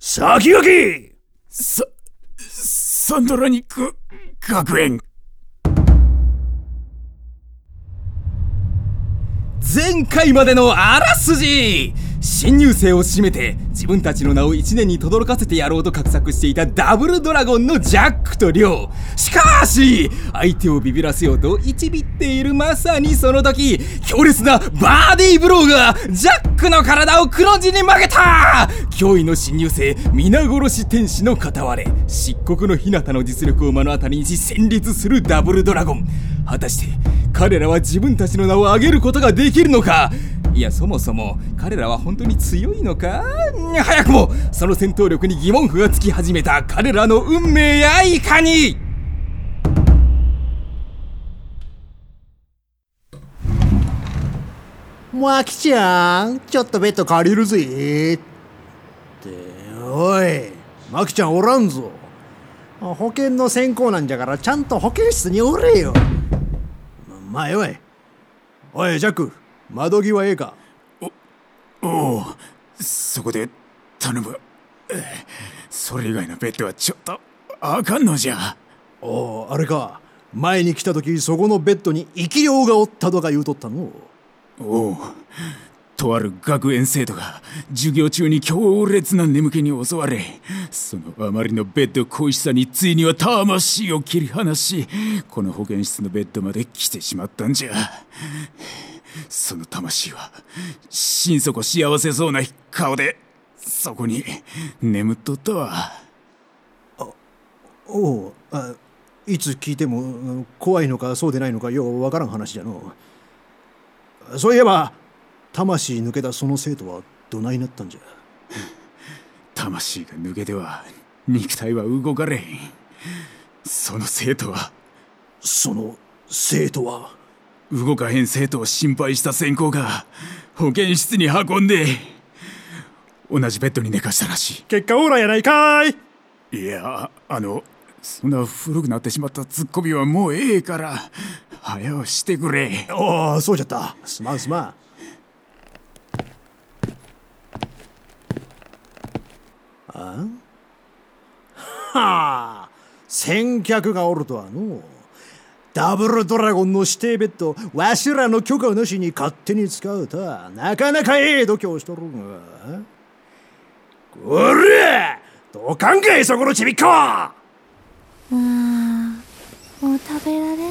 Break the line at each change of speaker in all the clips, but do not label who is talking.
先駆けサンドラニック学園。
前回までのあらすじ。新入生を締めて自分たちの名を1年に轟かせてやろうと画策していたダブルドラゴンのジャックとリョウ。しかし相手をビビらせようと一ビっているまさにその時、強烈なバーディーブローがジャックの体を黒字に曲げた。驚異の新入生皆殺し天使の片割れ、漆黒の日向の実力を目の当たりにし戦慄するダブルドラゴン。果たして彼らは自分たちの名を上げることができるのか。いや、そもそも彼らは本当に強いのか。早くもその戦闘力に疑問符がつき始めた彼らの運命やいかに。
マキちゃん、ちょっとベッド借りるぜって。おい、マキちゃんおらんぞ。保険の専攻なんじゃからちゃんと保健室におれよ。まあよい。おいジャック、窓際ええか。
おう、そこで頼む。それ以外のベッドはちょっとあかんのじゃ。
おう、あれか。前に来た時そこのベッドに生きようがおったとか言うとったの。
おう、とある学園生徒が授業中に強烈な眠気に襲われ、そのあまりのベッド恋しさについには魂を切り離し、この保健室のベッドまで来てしまったんじゃ。その魂は心底幸せそうな顔でそこに眠っとったわ。
おう、いつ聞いても怖いのかそうでないのかようわからん話じゃの。そういえば魂抜けたその生徒はどないなったんじゃ。
魂が抜けては肉体は動かれへん。その生徒は動かへん生徒を心配した専攻が保健室に運んで同じベッドに寝かしたらしい。
結果オーラやないかい。
いや、そんな古くなってしまったツッコミはもうええから早うしてくれ。
ああ、そうじゃった。すまん。はあ、先客がおるとはの。ダブルドラゴンの指定ベッド、わしらの許可なしに勝手に使うとはなかなかええ度胸しとるが。これどかんかい、そこのちびっこ。
もう食べられない。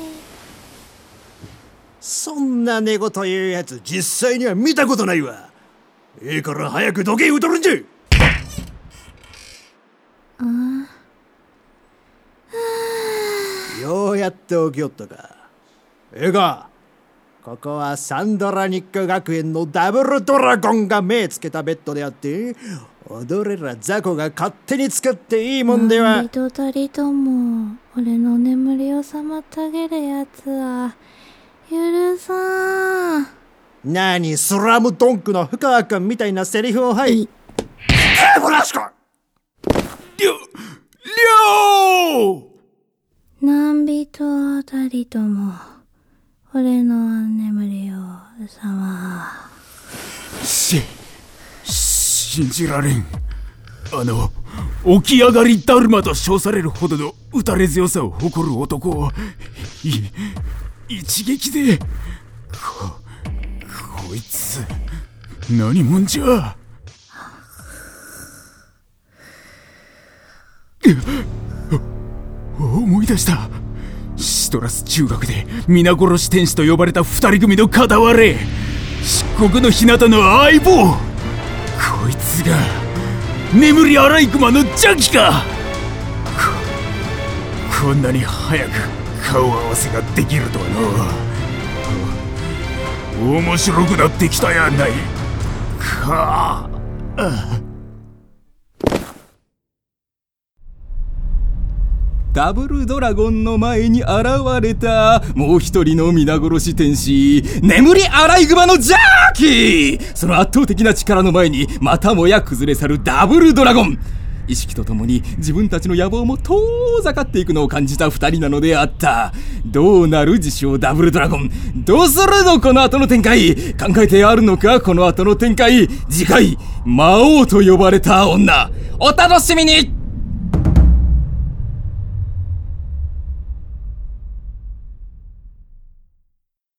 そんな寝言言うやつ実際には見たことないわ。ええから早くどけ言うとるんじゃ。ようやって起きよったか。ええか、ここはサンドラニック学園のダブルドラゴンが目つけたベッドであって、踊れら雑魚が勝手に使っていいもんでは。
一たりとも俺の眠りを妨げるやつは許さん。
何スラムドンクの深川君みたいなセリフを吐い。ブラシコ
りょう
何人たりとも俺の眠りを
信じられん。起き上がりだるまと称されるほどの打たれ強さを誇る男を一撃でこいつ何者じゃ。思い出した。シトラス中学で皆殺し天使と呼ばれた二人組の片割れ、漆黒の日向の相棒。こいつが眠りアライグマの邪気か。こんなに早く顔合わせができるとはな。面白くなってきたやないか。
ダブルドラゴンの前に現れたもう一人の皆殺し天使、眠りアライグマのジャーキー。その圧倒的な力の前にまたもや崩れ去るダブルドラゴン。意識とともに自分たちの野望も遠ざかっていくのを感じた二人なのであった。どうなる自称ダブルドラゴン。どうするのこの後の展開。考えてあるのかこの後の展開。次回魔王と呼ばれた女。 お楽しみに。